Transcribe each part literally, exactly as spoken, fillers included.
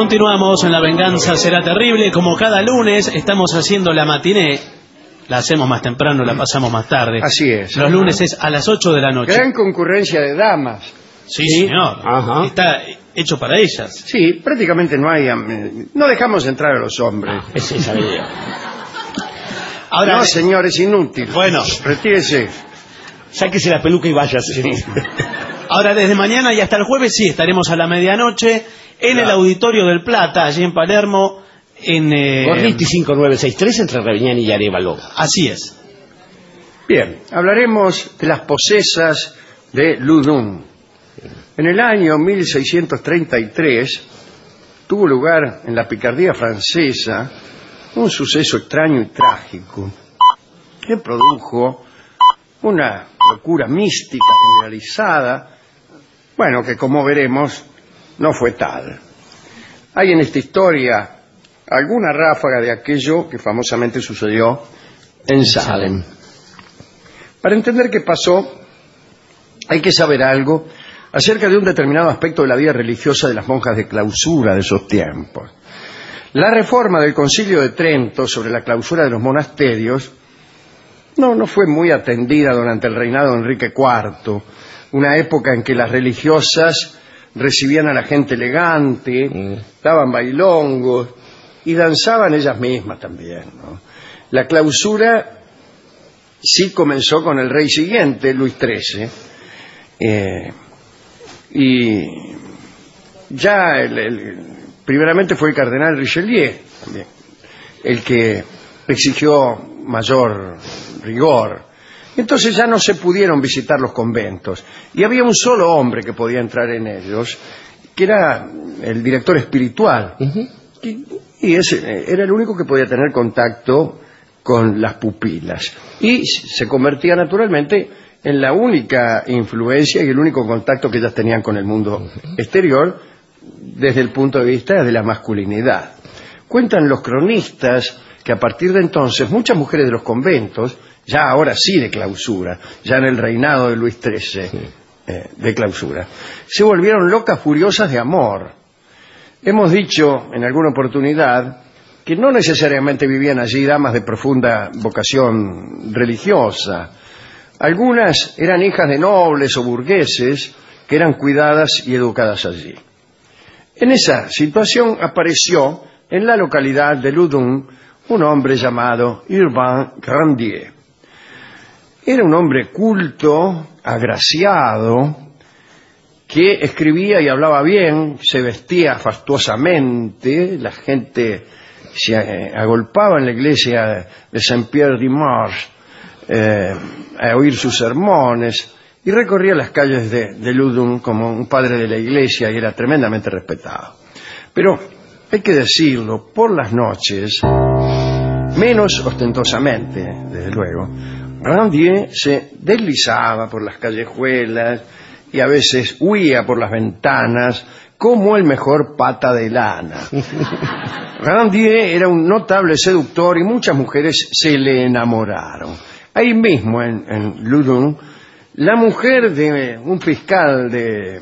Continuamos en La Venganza Será Terrible. Como cada lunes estamos haciendo la matiné. La hacemos más temprano, la pasamos más tarde. Así es. Los lunes es a las ocho de la noche. Gran concurrencia de damas. Sí, sí, señor. Ajá. Está hecho para ellas. Sí, prácticamente no hay... No dejamos entrar a los hombres. Ah, ese sabía. Ahora, no, señor, es inútil. Bueno. Retírese. Sáquese la peluca y váyase. Sí. Ahora, desde mañana y hasta el jueves, sí, estaremos a la medianoche en claro. el Auditorio del Plata, allí en Palermo, en... Eh... Gorriti cinco nueve seis tres, entre Raviñán y Arévalo. Así es. Bien, hablaremos de las posesas de Loudun. En el año mil seiscientos treinta y tres tuvo lugar en la Picardía francesa un suceso extraño y trágico que produjo una locura mística generalizada, bueno, que como veremos no fue tal. Hay en esta historia alguna ráfaga de aquello que famosamente sucedió en Salem. Para entender qué pasó, hay que saber algo acerca de un determinado aspecto de la vida religiosa de las monjas de clausura de esos tiempos. La reforma del Concilio de Trento sobre la clausura de los monasterios no, no fue muy atendida durante el reinado de Enrique cuarto, una época en que las religiosas recibían a la gente elegante, mm. daban bailongos y danzaban ellas mismas también, ¿no? La clausura sí comenzó con el rey siguiente, Luis trece, eh, y ya el, el, primeramente fue el cardenal Richelieu también, el que exigió mayor rigor. Entonces ya no se pudieron visitar los conventos y había un solo hombre que podía entrar en ellos, que era el director espiritual. Uh-huh. y, y ese era el único que podía tener contacto con las pupilas y se convertía naturalmente en la única influencia y el único contacto que ellas tenían con el mundo uh-huh. exterior desde el punto de vista de la masculinidad. Cuentan los cronistas que a partir de entonces muchas mujeres de los conventos, ya ahora sí de clausura, ya en el reinado de Luis trece, sí. eh, de clausura, se volvieron locas furiosas de amor. Hemos dicho en alguna oportunidad que no necesariamente vivían allí damas de profunda vocación religiosa. Algunas eran hijas de nobles o burgueses que eran cuidadas y educadas allí. En esa situación apareció en la localidad de Loudun un hombre llamado Urbain Grandier. Era un hombre culto, agraciado, que escribía y hablaba bien, se vestía fastuosamente, la gente se agolpaba en la iglesia de Saint-Pierre-du-Marche eh, a oír sus sermones y recorría las calles de, de Loudun como un padre de la iglesia y era tremendamente respetado. Pero hay que decirlo, por las noches, menos ostentosamente, desde luego, Grandier se deslizaba por las callejuelas y a veces huía por las ventanas como el mejor pata de lana. Grandier era un notable seductor y muchas mujeres se le enamoraron. Ahí mismo, en, en Loudun, la mujer de un fiscal de...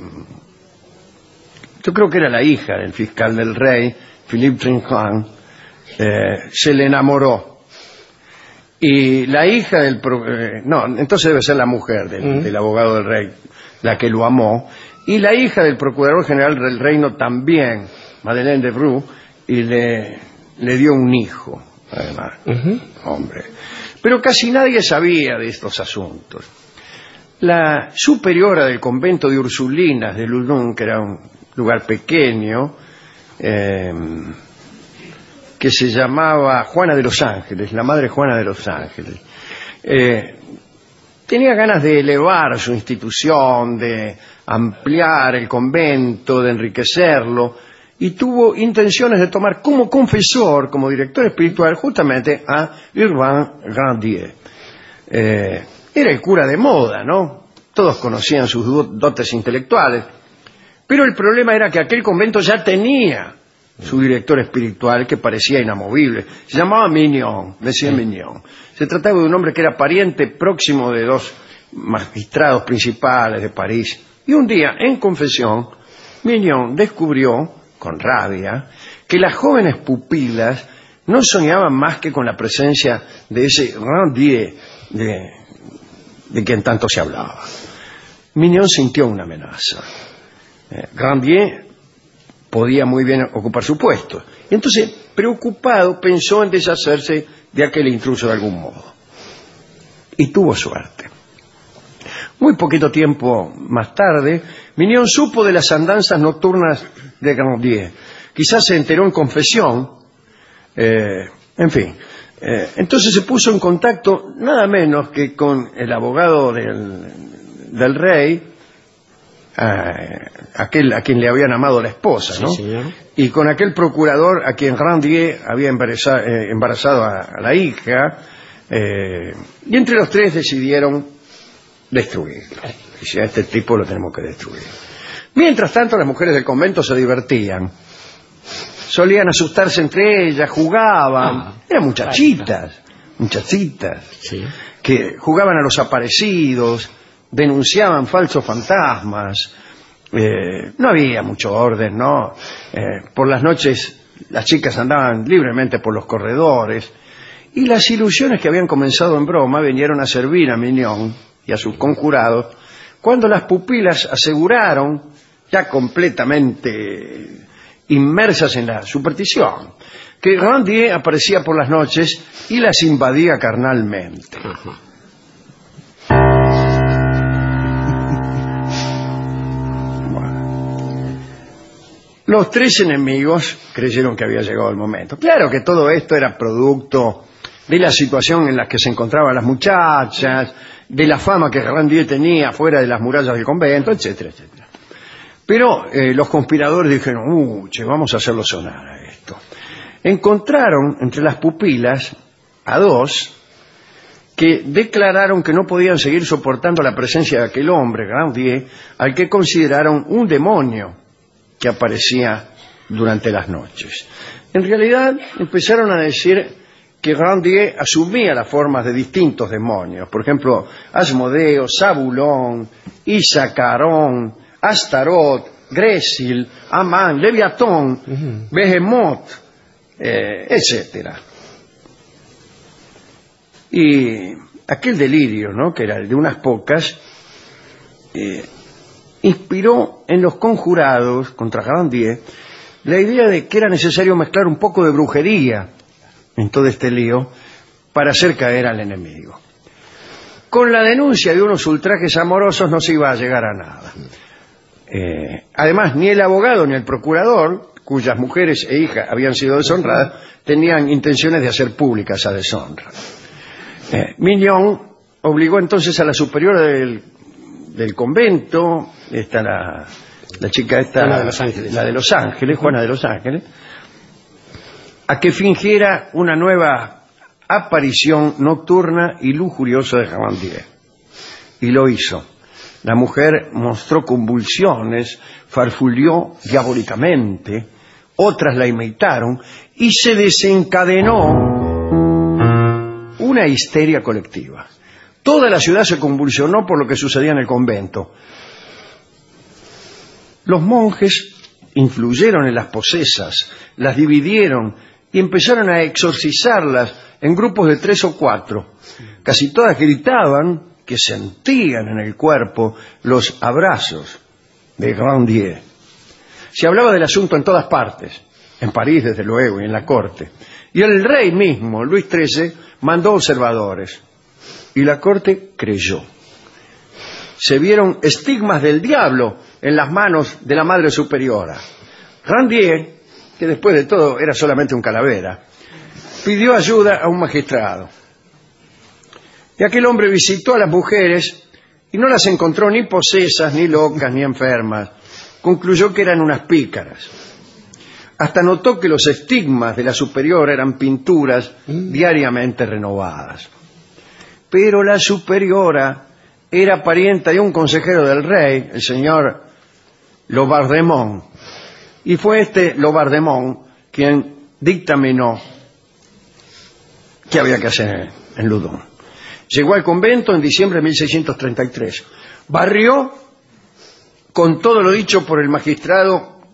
yo creo que era la hija del fiscal del rey, Philippe Trinquant, eh, se le enamoró. Y la hija del... Eh, no, entonces debe ser la mujer del, mm. del abogado del rey, la que lo amó. Y la hija del procurador general del reino también, Madeleine de Bru, y le, le dio un hijo, además. Uh-huh. Hombre. Pero casi nadie sabía de estos asuntos. La superiora del convento de Ursulinas de Loudun, que era un lugar pequeño, eh, que se llamaba Juana de los Ángeles, la madre Juana de los Ángeles, eh, tenía ganas de elevar su institución, de ampliar el convento, de enriquecerlo, y tuvo intenciones de tomar como confesor, como director espiritual, justamente a Urbain Grandier. Eh, era el cura de moda, ¿no? Todos conocían sus dotes intelectuales, pero el problema era que aquel convento ya tenía su director espiritual, que parecía inamovible. Se llamaba Mignon, Monsieur Mignon. Se trataba de un hombre que era pariente próximo de dos magistrados principales de París. Y un día, en confesión, Mignon descubrió con rabia, que las jóvenes pupilas no soñaban más que con la presencia de ese Grandier de, de quien tanto se hablaba. Mignon sintió una amenaza. Eh, Grandier podía muy bien ocupar su puesto. Y entonces, preocupado, pensó en deshacerse de aquel intruso de algún modo. Y tuvo suerte. Muy poquito tiempo más tarde, Mignon supo de las andanzas nocturnas de Grandier. Quizás se enteró en confesión. Eh, en fin. Eh, entonces se puso en contacto nada menos que con el abogado del, del rey, eh, aquel a quien le habían amado la esposa, ¿no? Sí, señor. Y con aquel procurador a quien Grandier había embarazado, eh, embarazado a, a la hija. Eh, y entre los tres decidieron destruirlo. Dice, a este tipo lo tenemos que destruir. Mientras tanto, las mujeres del convento se divertían. Solían asustarse entre ellas, jugaban. Ah, Eran muchachitas, muchachitas, Sí. que jugaban a los aparecidos, denunciaban falsos fantasmas. Eh, no había mucho orden, ¿no? Eh, por las noches las chicas andaban libremente por los corredores. Y las ilusiones que habían comenzado en broma vinieron a servir a Mignon y a sus conjurados cuando las pupilas aseguraron, ya completamente inmersas en la superstición, que Grandier aparecía por las noches y las invadía carnalmente. Ajá. Bueno. Los tres enemigos creyeron que había llegado el momento. Claro que todo esto era producto de la situación en la que se encontraban las muchachas, de la fama que Grandier tenía fuera de las murallas del convento, etcétera, etcétera. Pero eh, los conspiradores dijeron, uh, che, vamos a hacerlo sonar a esto. Encontraron entre las pupilas a dos que declararon que no podían seguir soportando la presencia de aquel hombre, Grandier, al que consideraron un demonio que aparecía durante las noches. En realidad empezaron a decir que Grandier asumía las formas de distintos demonios, por ejemplo, Asmodeo, Zabulón, Isacarón, Astarot, Gresil, Amán, Leviatón, uh-huh. Behemoth, eh, etcétera. Y aquel delirio, ¿no?, que era el de unas pocas, eh, inspiró en los conjurados contra Grandier la idea de que era necesario mezclar un poco de brujería en todo este lío para hacer caer al enemigo. Con la denuncia de unos ultrajes amorosos no se iba a llegar a nada. Eh, además, ni el abogado ni el procurador, cuyas mujeres e hijas habían sido deshonradas, tenían intenciones de hacer pública esa deshonra. Eh, Mignon obligó entonces a la superiora del, del convento, esta la, la chica esta, Juana de los Ángeles, la de Los Ángeles, Juana de los Ángeles, a que fingiera una nueva aparición nocturna y lujuriosa de Grandier. Y lo hizo. La mujer mostró convulsiones, farfulló diabólicamente, otras la imitaron y se desencadenó una histeria colectiva. Toda la ciudad se convulsionó por lo que sucedía en el convento. Los monjes influyeron en las posesas, las dividieron y empezaron a exorcizarlas en grupos de tres o cuatro. Casi todas gritaban que sentían en el cuerpo los abrazos de Grandier. Se hablaba del asunto en todas partes, en París desde luego y en la corte. Y el rey mismo, Luis trece, mandó observadores. Y la corte creyó. Se vieron estigmas del diablo en las manos de la madre superiora. Grandier, que después de todo era solamente un calavera, pidió ayuda a un magistrado. Y aquel hombre visitó a las mujeres y no las encontró ni posesas, ni locas, ni enfermas. Concluyó que eran unas pícaras. Hasta notó que los estigmas de la superiora eran pinturas diariamente renovadas. Pero la superiora era parienta de un consejero del rey, el señor Laubardemont, y fue este Laubardemont quien dictaminó qué había que hacer en Loudun. Llegó al convento en diciembre de mil seiscientos treinta y tres. Barrió con todo lo dicho por el magistrado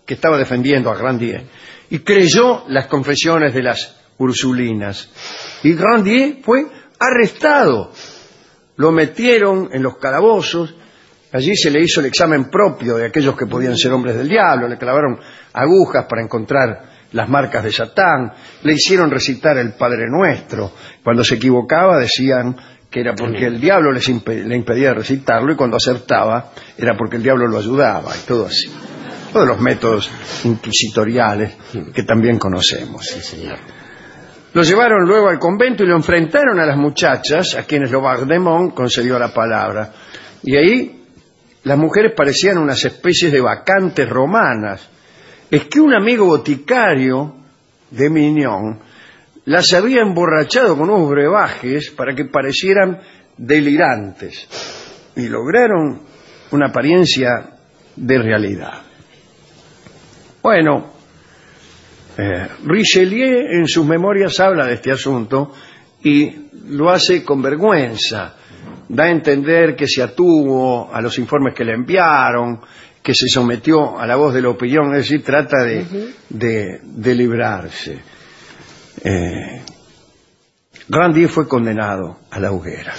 que estaba defendiendo a Grandier y creyó las confesiones de las ursulinas. Y Grandier fue arrestado. Lo metieron en los calabozos. Allí se le hizo el examen propio de aquellos que podían ser hombres del diablo. Le clavaron agujas para encontrar las marcas de Satán. Le hicieron recitar el Padre Nuestro. Cuando se equivocaba decían que era porque el diablo les imp- le impedía recitarlo, y cuando acertaba era porque el diablo lo ayudaba, y todo así. Todos los métodos inquisitoriales que también conocemos. Sí, señor. Lo llevaron luego al convento y lo enfrentaron a las muchachas, a quienes Laubardemont concedió la palabra. Y ahí las mujeres parecían unas especies de bacantes romanas. Es que un amigo boticario de Mignon las había emborrachado con unos brebajes para que parecieran delirantes y lograron una apariencia de realidad. Bueno, eh, Richelieu en sus memorias habla de este asunto y lo hace con vergüenza. Da a entender que se atuvo a los informes que le enviaron, que se sometió a la voz de la opinión, es decir, trata de, uh-huh. de, de librarse. Eh, Grandier fue condenado a la hoguera.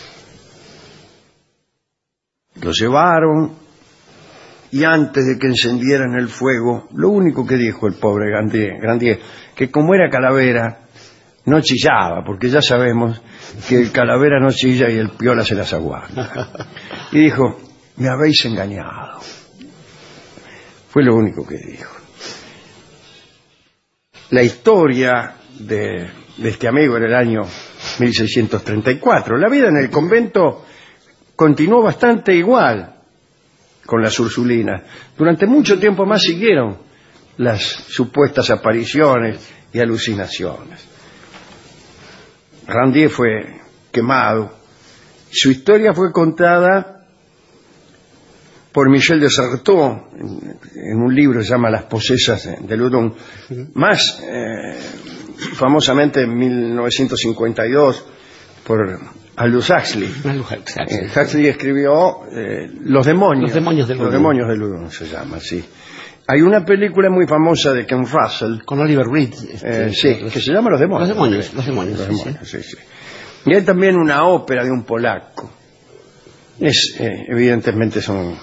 Lo llevaron y antes de que encendieran el fuego, lo único que dijo el pobre Grandier, Grandier, que como era calavera, no chillaba, porque ya sabemos que el calavera no chilla y el piola se las aguanta. Y dijo, me habéis engañado. Fue lo único que dijo. La historia de, de este amigo en el año mil seiscientos treinta y cuatro. La vida en el convento continuó bastante igual con las ursulinas. Durante mucho tiempo más siguieron las supuestas apariciones y alucinaciones. Grandier fue quemado. Su historia fue contada por Michel de Certeau en, en un libro que se llama Las posesas de Loudun, más eh, famosamente en mil novecientos cincuenta y dos por Aldous Huxley. Eh, Huxley escribió eh, Los demonios. Los demonios de Loudun. Los demonios de Loudun se llama, sí. Hay una película muy famosa de Ken Russell con Oliver Reed, este, eh, sí, los, que se llama Los demonios. Los demonios, los demonios, los demonios sí, sí, sí. Y hay también una ópera de un polaco. Es eh, evidentemente son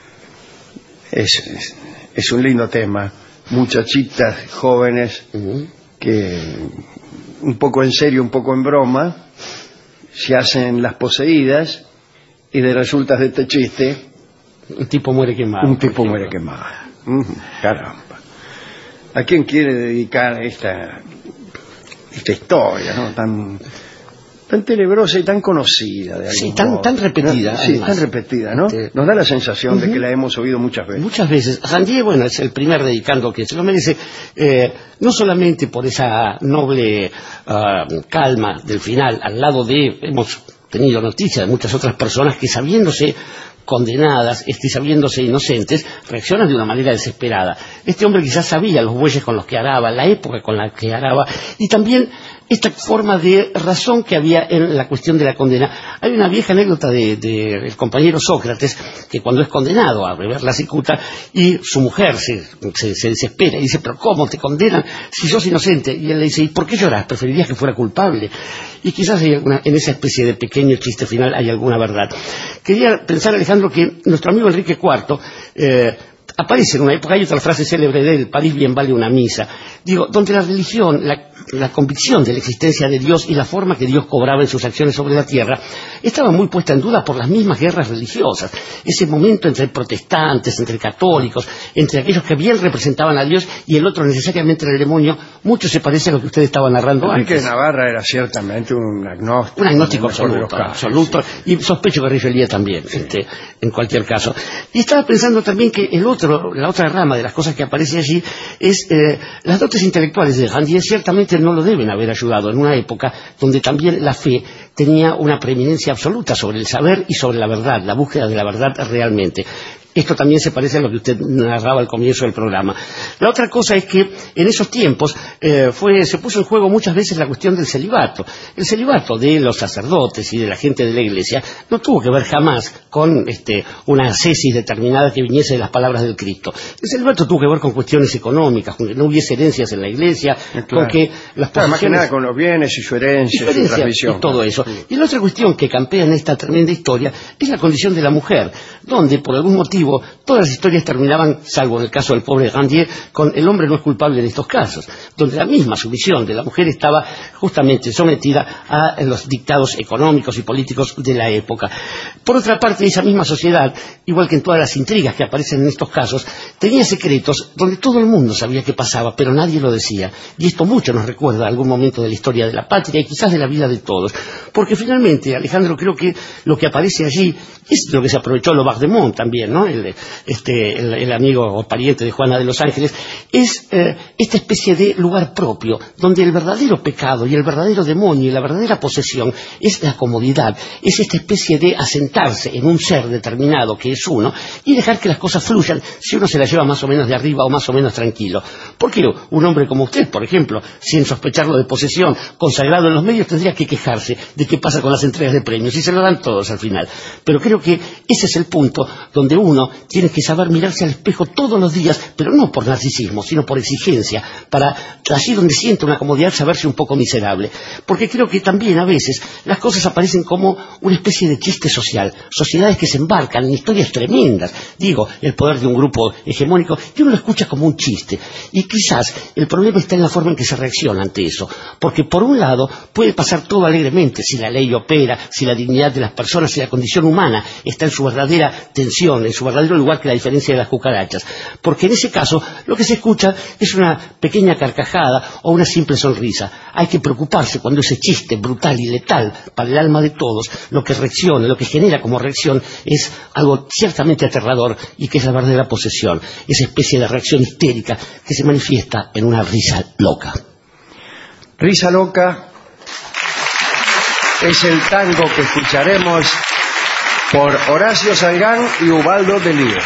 es, es es un lindo tema. Muchachitas jóvenes uh-huh. que un poco en serio, un poco en broma, se hacen las poseídas y de resultas de este chiste un tipo muere quemado. Un tipo muere quemado. Uh-huh. Caramba. ¿A quién quiere dedicar esta esta historia, no? Tan tan tenebrosa y tan conocida de sí, tan, tan repetida. Sí, además. tan repetida, ¿no? Sí. Nos da la sensación uh-huh. de que la hemos oído muchas veces. Muchas veces. Grandier, bueno, es el primer dedicando que se lo merece, eh, no solamente por esa noble uh, calma del final, al lado de, hemos tenido noticia de muchas otras personas que sabiéndose condenadas, este, sabiéndose inocentes, reaccionan de una manera desesperada. Este hombre quizás sabía los bueyes con los que araba, la época con la que araba, y también esta forma de razón que había en la cuestión de la condena. Hay una vieja anécdota del de, de compañero Sócrates, que cuando es condenado a beber la cicuta, y su mujer se, se, se desespera y dice, pero ¿cómo te condenan si sos inocente? Y él le dice, ¿y por qué lloras? ¿Preferirías que fuera culpable? Y quizás hay alguna, en esa especie de pequeño chiste final hay alguna verdad. Quería pensar, Alejandro, que nuestro amigo Enrique cuarto eh, aparece en una época, hay otra frase célebre de él, París bien vale una misa, digo, donde la religión, la, la convicción de la existencia de Dios y la forma que Dios cobraba en sus acciones sobre la tierra, estaba muy puesta en duda por las mismas guerras religiosas. Ese momento entre protestantes, entre católicos, entre aquellos que bien representaban a Dios y el otro necesariamente era el demonio, mucho se parece a lo que usted estaba narrando Enrique antes. Enrique Navarra era ciertamente un agnóstico. Un agnóstico absoluto, absoluto, sí. Y sospecho que Richelieu también, sí. este, en cualquier caso. Y estaba pensando también que el otro, la otra rama de las cosas que aparece allí es eh, las dotes intelectuales de Grandier ciertamente no lo deben haber ayudado en una época donde también la fe tenía una preeminencia absoluta sobre el saber y sobre la verdad, la búsqueda de la verdad realmente. Esto también se parece a lo que usted narraba al comienzo del programa. La otra cosa es que en esos tiempos eh, fue, se puso en juego muchas veces la cuestión del celibato. El celibato de los sacerdotes y de la gente de la Iglesia no tuvo que ver jamás con este, una ascesis determinada que viniese de las palabras del Cristo. El celibato tuvo que ver con cuestiones económicas, con que no hubiese herencias en la Iglesia, claro. con que las claro, más que posesiones... nada con los bienes y su herencia, y su transmisión. Y todo eso. Y la otra cuestión que campea en esta tremenda historia es la condición de la mujer, donde por algún motivo todas las historias terminaban, salvo en el caso del pobre Grandier, con el hombre no es culpable en estos casos, donde la misma sumisión de la mujer estaba justamente sometida a los dictados económicos y políticos de la época. Por otra parte, esa misma sociedad, igual que en todas las intrigas que aparecen en estos casos, tenía secretos donde todo el mundo sabía qué pasaba, pero nadie lo decía. Y esto mucho nos recuerda a algún momento de la historia de la patria y quizás de la vida de todos. Porque finalmente, Alejandro, creo que lo que aparece allí es lo que se aprovechó Laubardemont también, ¿no? El, este, el, el amigo o pariente de Juana de los Ángeles, es eh, esta especie de lugar propio, donde el verdadero pecado y el verdadero demonio y la verdadera posesión es la comodidad, es esta especie de asentarse en un ser determinado que es uno y dejar que las cosas fluyan si uno se las lleva más o menos de arriba o más o menos tranquilo. Porque un hombre como usted, por ejemplo, sin sospecharlo de posesión, consagrado en los medios, tendría que quejarse de qué pasa con las entregas de premios y se lo dan todos al final. Pero creo que ese es el punto donde uno tiene que saber mirarse al espejo todos los días, pero no por narcisismo, sino por exigencia, para allí donde siente una comodidad saberse un poco miserable. Porque creo que también a veces las cosas aparecen como una especie de chiste social, sociedades que se embarcan en historias tremendas, digo, el poder de un grupo hegemónico, y uno lo escucha como un chiste. Y quizás el problema está en la forma en que se reacciona ante eso, porque por un lado puede pasar todo alegremente si la ley opera, si la dignidad de las personas, si la condición humana está en su verdadera tensión, en su verdadero lugar, que la diferencia de las cucarachas. Porque en ese caso lo que se escucha es una pequeña carcajada o una simple sonrisa. Hay que preocuparse cuando ese chiste brutal y letal para el alma de todos, lo que reacciona, lo que genera como reacción es algo ciertamente aterrador y que es la verdadera posesión, esa especie de reacción histérica que se manifiesta en una risa loca. Risa loca es el tango que escucharemos por Horacio Salgán y Ubaldo de Lío.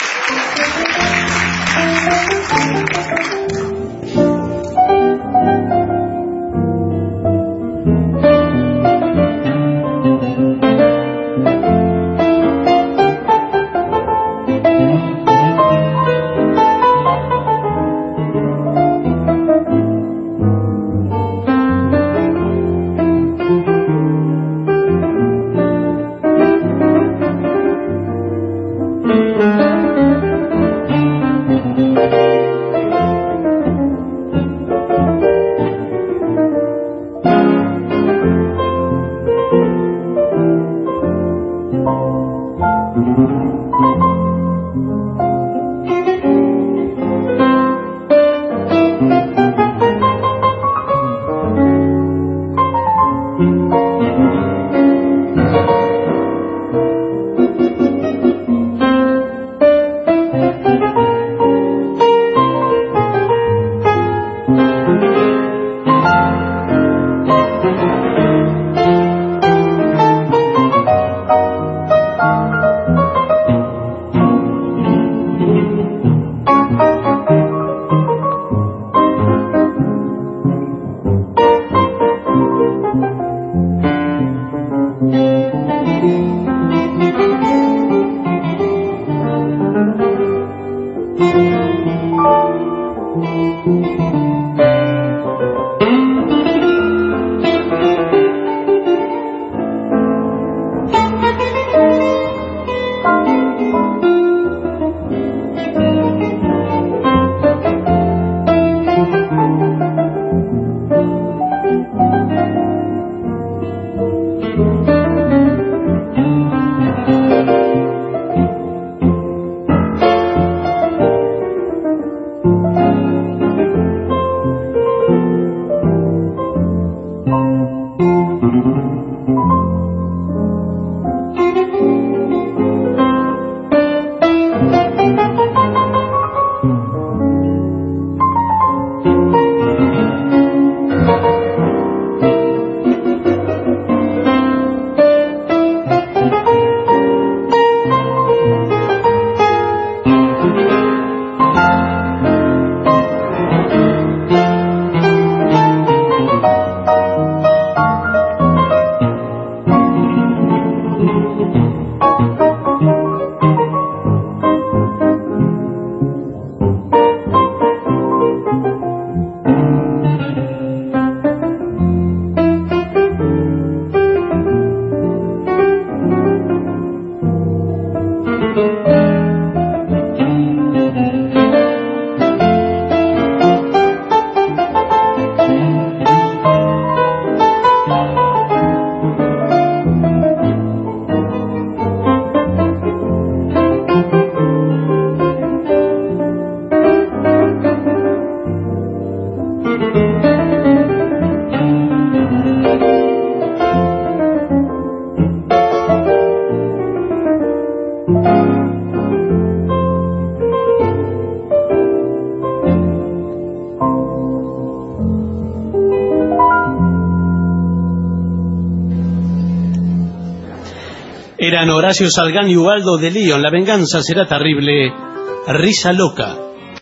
Eran Horacio Salgán y Ubaldo de León. La venganza será terrible. Risa loca.